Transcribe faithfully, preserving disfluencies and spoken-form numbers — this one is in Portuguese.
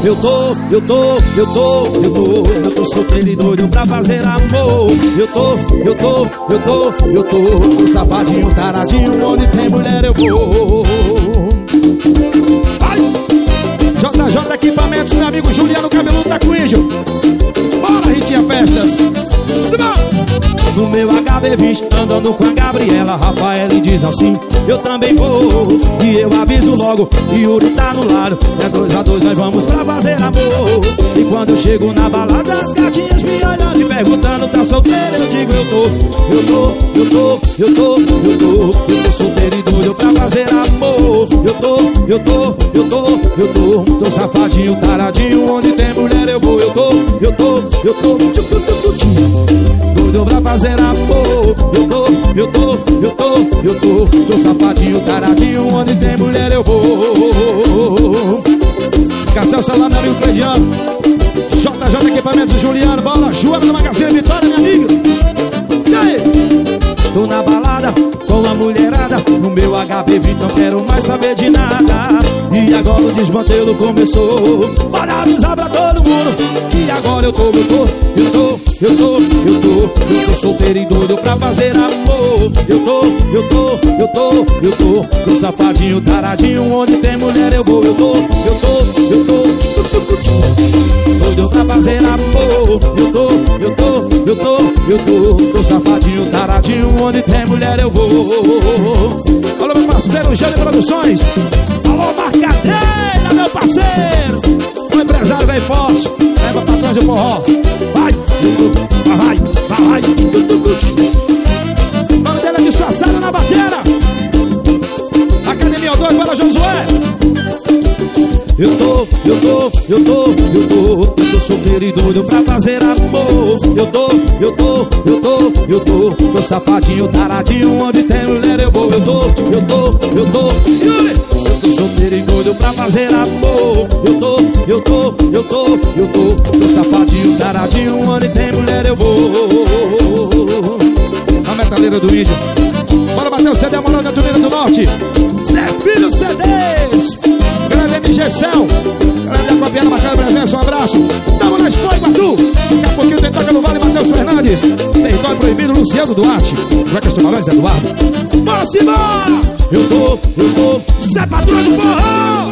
eu tô, eu tô, eu tô, eu tô, eu tô solteiro e doido pra fazer amor. Eu tô, eu tô, eu tô, eu tô, tô safadinho, taradinho, onde tem mulher eu vou. Vai! J J Equipamentos, meu amigo Juliano Cabeludo da Quinjo. Bora, Ritinha Festas. Simão! No meu H B vinte, andando com a Gabriela, Rafael diz assim: eu também vou, e eu aviso logo, Yuri tá no lado. É dois a dois, nós vamos pra fazer amor. E quando eu chego na balada, as gatinhas me olhando e perguntando: tá solteiro? Eu digo: eu tô, eu tô, eu tô, eu tô, eu tô, eu tô solteiro e doido pra fazer amor. Eu tô, eu tô, eu tô, eu tô, tô safadinho, taradinho, onde tem mulher eu vou. Eu tô, eu tô, eu tô, doido pra fazer amor. Eu tô, eu tô, eu tô, eu tô, tô safadinho, taradinho, onde tem mulher eu vou. Cassel Salame, meu amigo Cleidiano, J J Equipamentos, Juliano, bola, Joana do Magazine Vitória, minha amiga. E aí? Tô na balada com a mulherada, no meu H B vinte, não quero mais saber de nada. E agora o desmantelo começou, bora avisar pra todo mundo. E agora eu tô, eu tô, eu tô, eu tô, eu tô, eu tô solteiro e doido pra fazer amor. Eu tô, eu tô, eu tô, eu tô, tô safadinho, taradinho, onde tem mulher eu vou. Eu tô, eu tô, eu tô, doido pra fazer amor. Eu tô, eu tô, eu tô, eu tô, tô safadinho, taradinho, onde tem mulher eu vou. Alô, meu parceiro Gênio Produções. Alô, Marcadeira, meu parceiro. O empresário vem forte, leva pra trás do forró. Vai, vai, vai, vai. Vamos dele disfarçado na bateira. Academia dois para Josué. Eu tô, eu tô, eu tô, eu tô, eu tô solteiro e doido pra fazer amor. Eu tô, eu tô, eu tô, eu tô, tô safadinho, taradinho, onde tem mulher eu vou. Eu tô, eu tô, eu tô, Yuri, eu tô solteiro e doido pra fazer amor. Eu tô, eu tô, eu tô, eu tô, tô safadinho, taradinho, onde tem mulher eu vou. A metaleira do índio. Bora bater o C D Amorão da Turmina do Norte. Zé Filho C Ds. Grande M G Céu. Grande Acopiana, marcando presença, um abraço. Tamo na Expo, Iguatu. Daqui a pouquinho tem Toca do Vale, Matheus Fernandes. Território Proibido, Luciano Duarte. Jacques Tubarões, Eduardo. Bora, Simão! Eu tô, eu tô, Zé Patrulha do Forró.